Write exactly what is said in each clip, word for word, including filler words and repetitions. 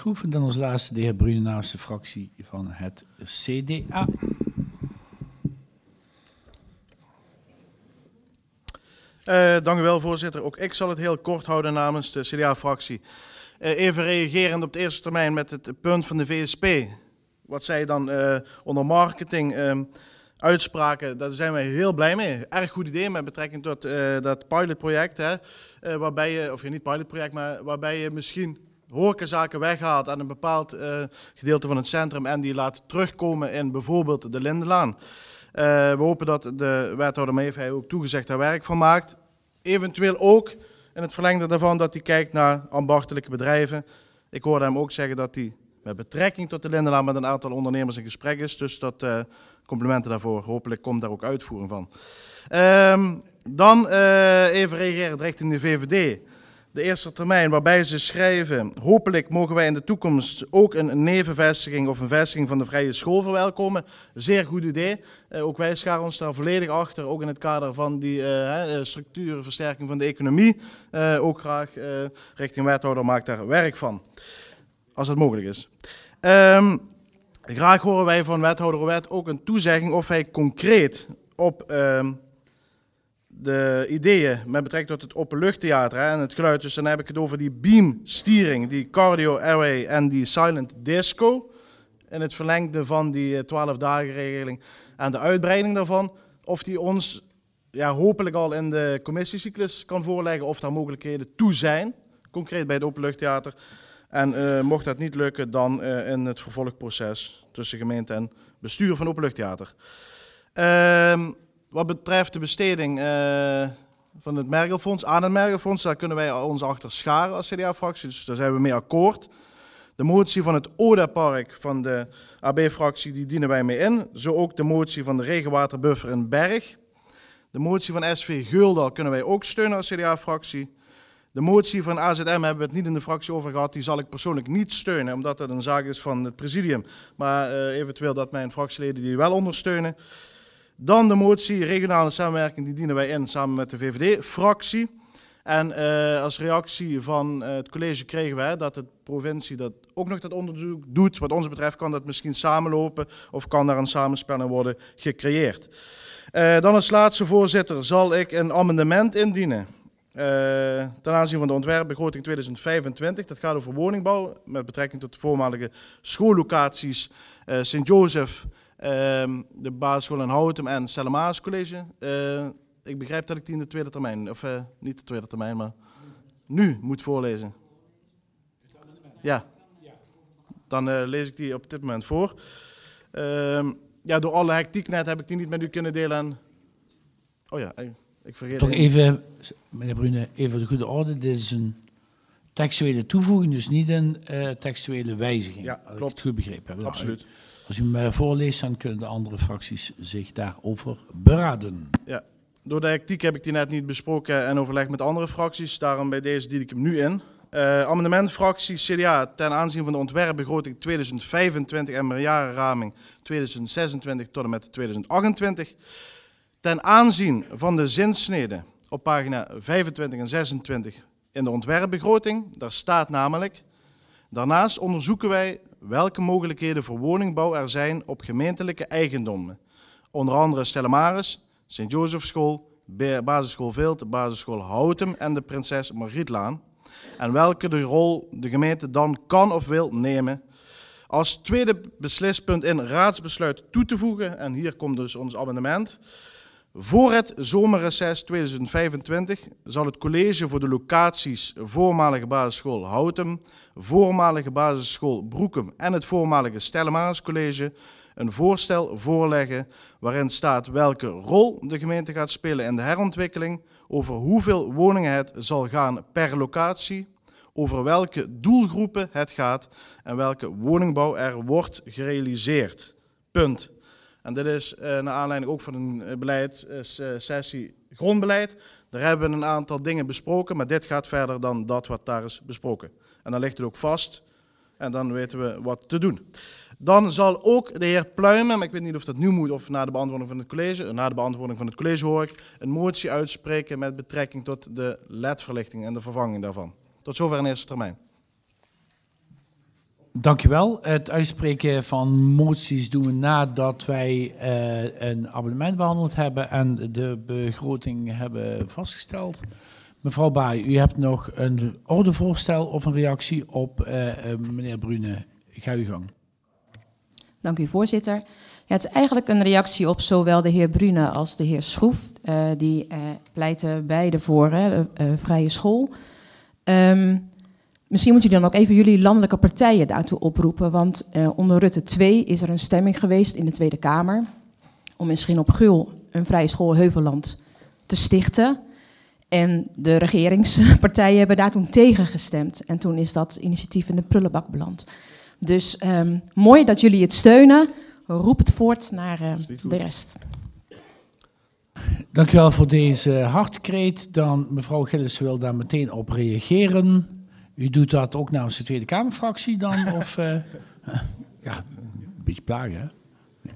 Troeven, dan als laatste de heer Brune namens de fractie van het C D A. Uh, dank u wel, voorzitter. Ook ik zal het heel kort houden namens de C D A-fractie. Uh, even reagerend op de eerste termijn met het punt van de V S P. Wat zij dan uh, onder marketing uh, uitspraken, daar zijn wij heel blij mee. Erg goed idee met betrekking tot uh, dat pilotproject. Hè, uh, waarbij je, of ja, niet pilotproject, maar waarbij je misschien horecazaken weghaalt aan een bepaald uh, gedeelte van het centrum en die laat terugkomen in bijvoorbeeld de Lindenlaan. Uh, we hopen dat de wethouder Meevij ook toegezegd daar werk van maakt. Eventueel ook in het verlengde daarvan dat hij kijkt naar ambachtelijke bedrijven. Ik hoorde hem ook zeggen dat hij met betrekking tot de Lindenlaan met een aantal ondernemers in gesprek is. Dus dat uh, complimenten daarvoor. Hopelijk komt daar ook uitvoering van. Um, dan uh, even reageren richting de V V D. De eerste termijn waarbij ze schrijven: hopelijk mogen wij in de toekomst ook een nevenvestiging of een vestiging van de vrije school verwelkomen. Zeer goed idee. Uh, ook wij scharen ons daar volledig achter, ook in het kader van die uh, structuurversterking van de economie. Uh, ook graag uh, richting wethouder maakt daar werk van, als het mogelijk is. Um, graag horen wij van wethouder Wet ook een toezegging of hij concreet op Um, de ideeën met betrekking tot het openluchttheater hè, en het geluid. Dus dan heb ik het over die beamstiering, die cardio airway en die silent disco. In het verlengde van die twaalf dagen regeling en de uitbreiding daarvan. Of die ons ja, hopelijk al in de commissiecyclus kan voorleggen of daar mogelijkheden toe zijn. Concreet bij het openluchttheater. En uh, mocht dat niet lukken, dan uh, in het vervolgproces tussen gemeente en bestuur van het openluchttheater. Uh, Wat betreft de besteding uh, van het Mergelfonds, aan het Mergelfonds, daar kunnen wij ons achter scharen als C D A-fractie, dus daar zijn we mee akkoord. De motie van het O D A-park van de A B-fractie, die dienen wij mee in. Zo ook de motie van de regenwaterbuffer in Berg. De motie van S V Geulda kunnen wij ook steunen als C D A-fractie. De motie van A Z M hebben we het niet in de fractie over gehad, die zal ik persoonlijk niet steunen, omdat dat een zaak is van het presidium. Maar uh, eventueel dat mijn fractieleden die wel ondersteunen. Dan de motie regionale samenwerking, die dienen wij in samen met de V V D-fractie. En uh, als reactie van uh, het college kregen wij dat de provincie dat ook nog dat onderzoek doet. Wat ons betreft kan dat misschien samenlopen of kan daar een samenspelling worden gecreëerd. Uh, dan als laatste, voorzitter, zal ik een amendement indienen. Uh, ten aanzien van de ontwerpbegroting tweeduizend vijfentwintig. Dat gaat over woningbouw met betrekking tot de voormalige schoollocaties uh, Sint-Jozef, Uh, de basisschool in Houtem en Stellemaas College. Uh, ik begrijp dat ik die in de tweede termijn, of uh, niet de tweede termijn, maar nu moet voorlezen. Ja, dan uh, lees ik die op dit moment voor. Uh, ja, door alle hectiek net heb ik die niet met u kunnen delen. En oh ja, ik vergeet Toch even, meneer Brune, even voor de goede orde. Dit is een textuele toevoeging, dus niet een uh, textuele wijziging. Ja, klopt. Als ik het goed begrepen heb. Absoluut. Als u hem voorleest, dan kunnen de andere fracties zich daarover beraden. Ja, door de hectiek heb ik die net niet besproken en overlegd met andere fracties. Daarom bij deze dien ik hem nu in. Uh, amendementfractie C D A ten aanzien van de ontwerpbegroting tweeduizend vijfentwintig en meerjarenraming tweeduizend zesentwintig tot en met tweeduizend achtentwintig. Ten aanzien van de zinsnede op pagina vijfentwintig en zesentwintig in de ontwerpbegroting. Daar staat namelijk: daarnaast onderzoeken wij welke mogelijkheden voor woningbouw er zijn op gemeentelijke eigendommen. Onder andere Stellemaris, Sint-Jozefschool, basisschool Vilt, basisschool Houtem en de Prinses Margrietlaan. En welke de rol de gemeente dan kan of wil nemen. Als tweede beslispunt in raadsbesluit toe te voegen, en hier komt dus ons amendement. Voor het zomerreces tweeduizend vijfentwintig zal het college voor de locaties voormalige basisschool Houtem, voormalige basisschool Broekem en het voormalige Stellemaris College een voorstel voorleggen waarin staat welke rol de gemeente gaat spelen in de herontwikkeling, over hoeveel woningen het zal gaan per locatie, over welke doelgroepen het gaat en welke woningbouw er wordt gerealiseerd. Punt. En dit is uh, naar aanleiding ook van een beleid, uh, sessie grondbeleid. Daar hebben we een aantal dingen besproken, maar dit gaat verder dan dat wat daar is besproken. En dan ligt het ook vast en dan weten we wat te doen. Dan zal ook de heer Pluimen, maar ik weet niet of dat nu moet of na de beantwoording van het college, na de beantwoording van het college hoor ik, een motie uitspreken met betrekking tot de L E D-verlichting en de vervanging daarvan. Tot zover in eerste termijn. Dankjewel. Het uitspreken van moties doen we nadat wij uh, een abonnement behandeld hebben en de begroting hebben vastgesteld. Mevrouw Baai, u hebt nog een ordevoorstel of een reactie op uh, uh, meneer Brune. Ga uw gang. Dank u, voorzitter. Ja, het is eigenlijk een reactie op zowel de heer Brune als de heer Schroef. Uh, die uh, pleiten beide voor hè, de uh, vrije school. Um, misschien moet u dan ook even jullie landelijke partijen daartoe oproepen. Want uh, onder Rutte twee is er een stemming geweest in de Tweede Kamer om in Schin op Geul een vrije school Heuvelland te stichten. En de regeringspartijen hebben daar toen tegen gestemd. En toen is dat initiatief in de prullenbak beland. Dus um, mooi dat jullie het steunen. Roep het voort naar uh, de rest. Dank u wel voor deze hartkreet. Dan mevrouw Gillissen wil daar meteen op reageren. U doet dat ook namens de Tweede Kamerfractie dan? Of, uh, ja, een beetje plagen, hè? Nee.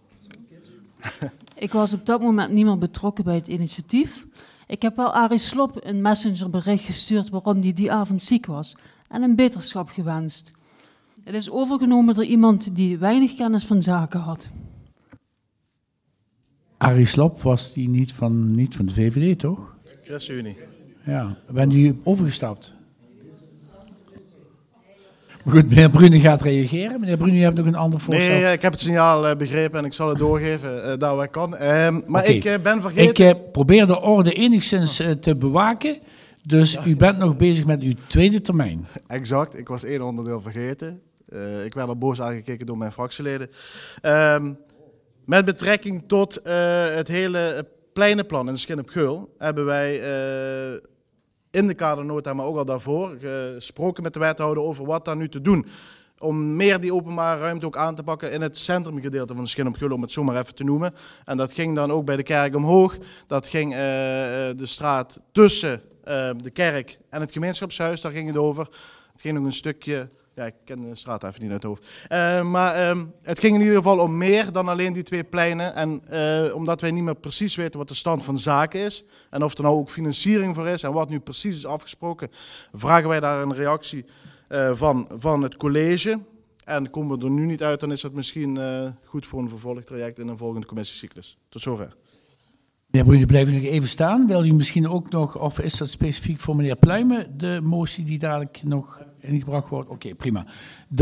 Ik was op dat moment niet meer betrokken bij het initiatief. Ik heb wel Arie Slob een messengerbericht gestuurd waarom hij die avond ziek was. En een beterschap gewenst. Het is overgenomen door iemand die weinig kennis van zaken had. Arie Slob was die niet van, niet van de V V D, toch? ChristenUnie. Ja, ben u overgestapt? Maar goed, meneer Brune gaat reageren. Meneer Brune, u hebt nog een ander voorstel. Nee, ik heb het signaal uh, begrepen en ik zal het doorgeven uh, daar waar ik kan. Uh, maar okay. ik uh, ben vergeten... Ik uh, probeer de orde enigszins uh, te bewaken. Dus ja. U bent nog bezig met uw tweede termijn. Exact, ik was één onderdeel vergeten. Uh, ik werd al boos aangekeken door mijn fractieleden. Uh, met betrekking tot uh, het hele pleinenplan in Schin op Geul hebben wij uh, in de kadernota, maar ook al daarvoor, gesproken met de wethouder over wat daar nu te doen. Om meer die openbare ruimte ook aan te pakken in het centrumgedeelte van Schin op Geul, om het zo maar even te noemen. En dat ging dan ook bij de kerk omhoog. Dat ging uh, de straat tussen uh, de kerk en het gemeenschapshuis, daar ging het over. Het ging nog een stukje... Ja, ik ken de straat even niet uit het hoofd. Uh, maar um, het ging in ieder geval om meer dan alleen die twee pleinen. En uh, omdat wij niet meer precies weten wat de stand van zaken is. En of er nou ook financiering voor is en wat nu precies is afgesproken. Vragen wij daar een reactie uh, van, van het college. En komen we er nu niet uit, dan is dat misschien uh, goed voor een vervolgtraject in een volgende commissiecyclus. Tot zover. Meneer Brune, blijven nog even staan. Wil u misschien ook nog, of is dat specifiek voor meneer Pluimen, de motie die dadelijk nog ingebracht wordt? Oké, okay, prima. Dan